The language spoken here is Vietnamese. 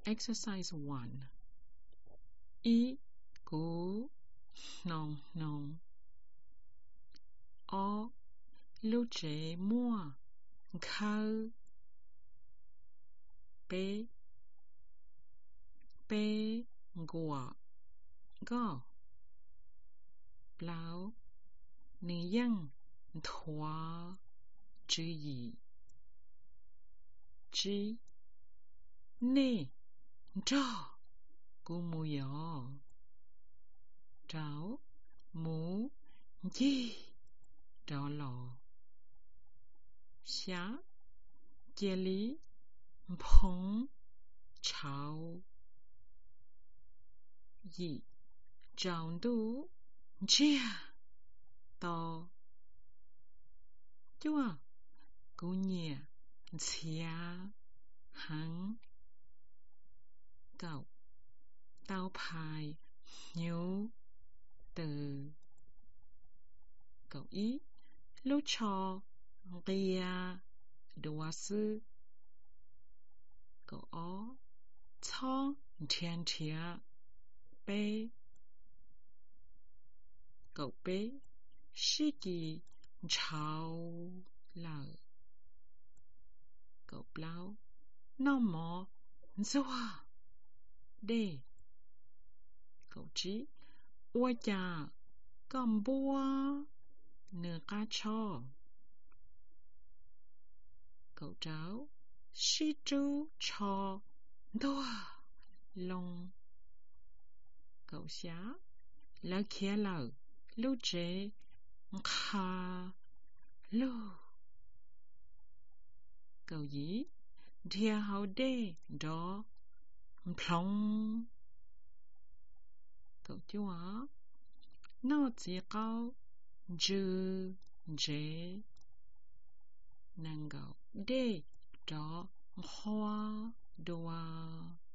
Exercise 1. I cú nong nong. O lưu chế mua khâu. Bê bê gua go. Blau ni yang thua chữ yi. Chi nê cho cú mù yò. Tráo mù gì tráo lò. Xá chia lý phong cháo. Yi tráo đu chia to. Chua cú nhẹ chia hăng. Cậu tao phai nhú từ. Cậu ý lúc cho ria đùa sư. Cậu ó cho thiên thịa bê. Cậu bê sĩ kỳ chào lờ. Cậu blau nó mò dùa đê. Cậu chí ua chà cầm bua nửa cá cho. Cậu cháu sĩ chú cho đùa lông. Cậu xá lỡ kia lỡ lưu chế khá lưu. Cậu dĩ thịa hào đê đó plong. Cậu chú á nó chỉ cao dư dễ. Nàng cậu đê đó hoa đùa.